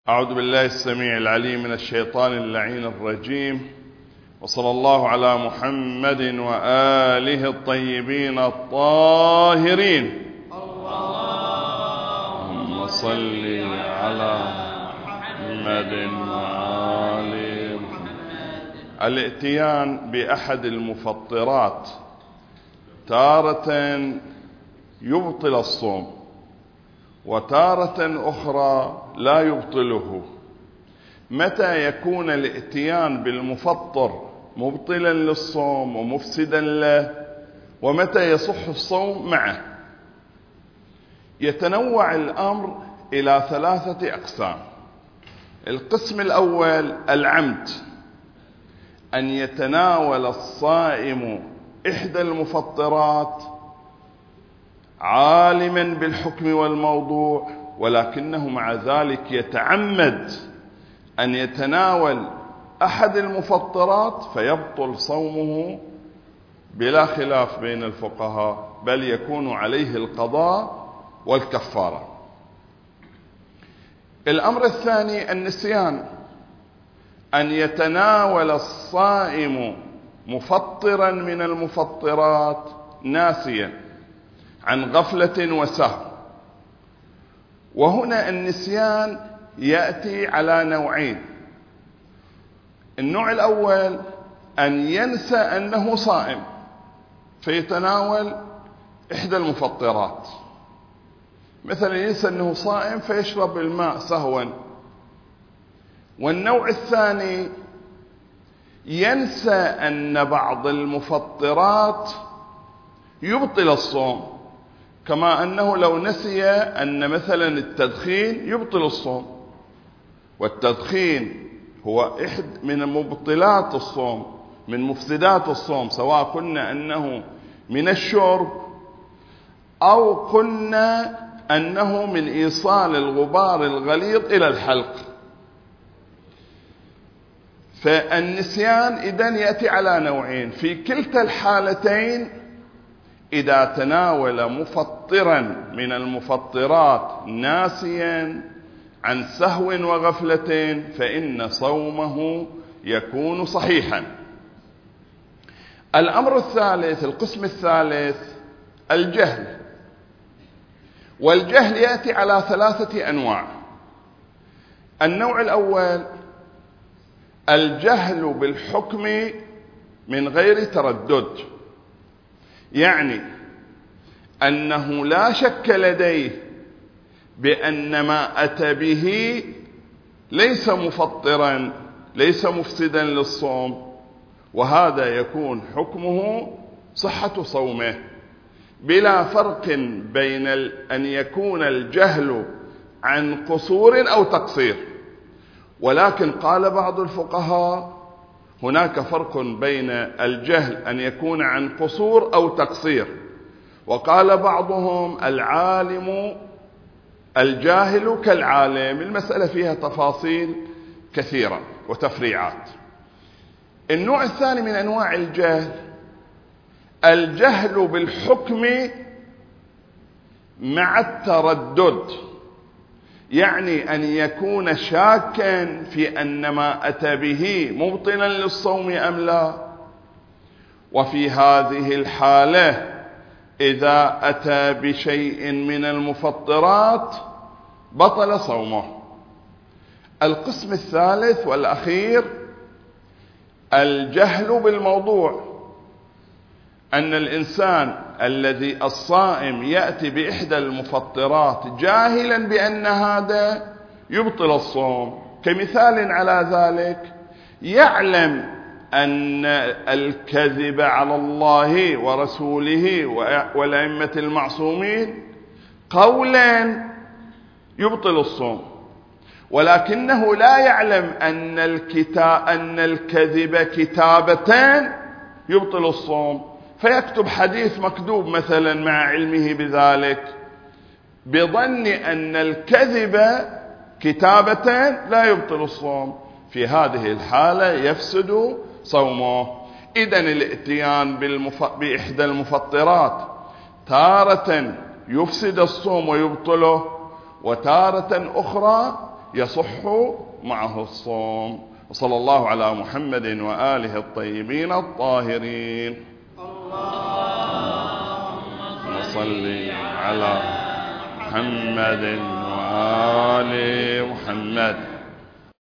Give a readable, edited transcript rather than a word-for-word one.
أعوذ بالله السميع العليم من الشيطان اللعين الرجيم، وصلى الله على محمد وآله الطيبين الطاهرين. اللهم صل على محمد وآل محمد. الاتيان بأحد المفطرات تارة يبطل الصوم، وتارة أخرى لا يبطله. متى يكون الاتيان بالمفطر مبطلا للصوم ومفسدا له، ومتى يصح الصوم معه؟ يتنوع الأمر إلى 3 أقسام. القسم الأول العمد، أن يتناول الصائم إحدى المفطرات عالما بالحكم والموضوع، ولكنه مع ذلك يتعمد أن يتناول أحد المفطرات فيبطل صومه بلا خلاف بين الفقهاء، بل يكون عليه القضاء والكفارة. الأمر الثاني النسيان، أن يتناول الصائم مفطرا من المفطرات ناسيا عن غفلة وسهو. وهنا النسيان يأتي على نوعين. النوع الأول أن ينسى أنه صائم فيتناول إحدى المفطرات، مثلا ينسى أنه صائم فيشرب الماء سهوا. والنوع الثاني ينسى أن بعض المفطرات يبطل الصوم، كما أنه لو نسي أن مثلا التدخين يبطل الصوم، والتدخين هو إحد من مبطلات الصوم، من مفسدات الصوم، سواء قلنا أنه من الشرب أو قلنا أنه من إيصال الغبار الغليظ إلى الحلق. فالنسيان إذن يأتي على نوعين. في كلتا الحالتين إذا تناول مفطرا من المفطرات ناسيا عن سهو وغفلة فإن صومه يكون صحيحا. الأمر الثالث، القسم الثالث الجهل. والجهل يأتي على 3 أنواع. النوع الأول الجهل بالحكم من غير تردد، يعني أنه لا شك لديه بأن ما أتى به ليس مفطرا، ليس مفسدا للصوم، وهذا يكون حكمه صحة صومه، بلا فرق بين أن يكون الجهل عن قصور أو تقصير. ولكن قال بعض الفقهاء هناك فرق بين الجهل أن يكون عن قصور أو تقصير، وقال بعضهم العالم الجاهل كالعالم. المسألة فيها تفاصيل كثيرة وتفريعات. النوع الثاني من أنواع الجهل الجهل بالحكم مع التردد، يعني أن يكون شاكا في أن ما أتى به مبطلا للصوم أم لا. وفي هذه الحالة إذا أتى بشيء من المفطرات بطل صومه. القسم الثالث والأخير الجهل بالموضوع، أن الإنسان الذي الصائم يأتي بإحدى المفطرات جاهلا بأن هذا يبطل الصوم. كمثال على ذلك يعلم أن الكذب على الله ورسوله والأئمة المعصومين قولا يبطل الصوم، ولكنه لا يعلم أن الكذب كتابتان يبطل الصوم، فيكتب حديث مكذوب مثلا مع علمه بذلك، بظن أن الكذب كتابتان لا يبطل الصوم. في هذه الحالة يفسد صومه. إذن الاتيان بإحدى المفطرات تارة يفسد الصوم ويبطله، وتارة أخرى يصح معه الصوم. وصلى الله على محمد وآله الطيبين الطاهرين. اللهم صل على محمد وآل محمد.